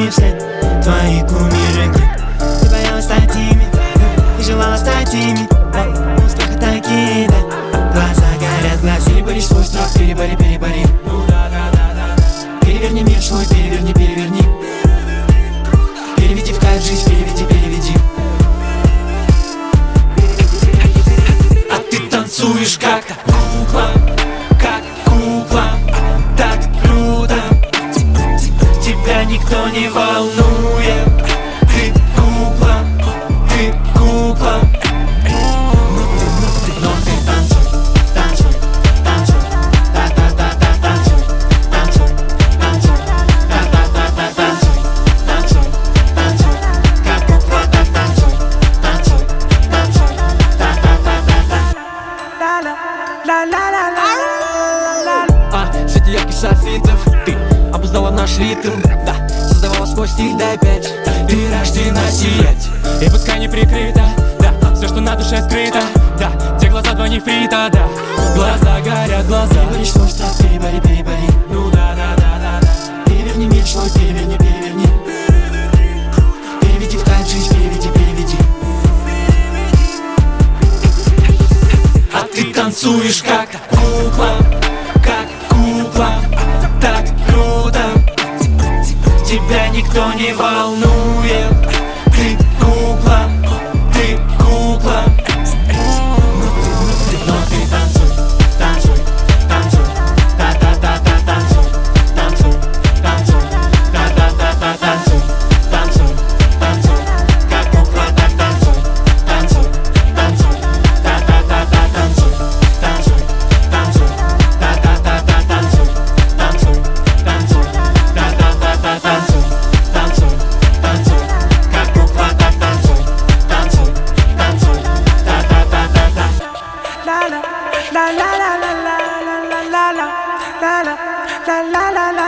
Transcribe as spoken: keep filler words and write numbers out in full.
мне вслед твои кумиры. Ты боялась стать ими, и желала стать ими. Успеха такие, да. Глаза горят, глаз. Перебори свой страх, перебори, перебори. Ну да, да, да, да. Переверни мир свой, переверни, переверни. Переведи в кайф жизнь, переведи, переведи. А ты танцуешь как-то кукла, как кукла, так круто. Тебя никто не волнует. Ты кукла, ты кукла. Но ты танцуй, танцуй, танцуй, та-та-та-та, танцуй, танцуй, танцуй, та-та-та-та, танцуй, танцуй, танцуй, как кукла, так танцуй, танцуй, танцуй, та-та-та-та-та. А, среди ярких софитов ты обуздала наш ритм, да, создавала свой стиль, да, опять ты рождена сиять. И пускай не прикрыто, да, все, что на душе скрыто, да, те глаза два нефрита, да, глаза горят, глаза. Перебори свой страх, перебори, перебори. Ну да, да, да, да, да. Переверни мир свой, переверни, переверни. Переведи в кайф жизнь, переведи, переведи. А ты танцуешь как кукла, как кукла, так круто. Тебя никто не волнует. Ты кукла, ты кукла. Но ты танцуй, танцуй, танцуй, та-та-та-та, танцуй, танцуй, танцуй, та-та-та-та, танцуй, танцуй, танцуй, как кукла, так танцуй, танцуй, танцуй, та-та-та-та, танцуй, танцуй, танцуй, та-та-та-та, танцуй, танцуй, танцуй, та-та-та-та, танцуй, танцуй, танцуй, как кукла, так танцуй, танцуй, танцуй, та-та-та-та-та. La la la la la la la la la la la la la la la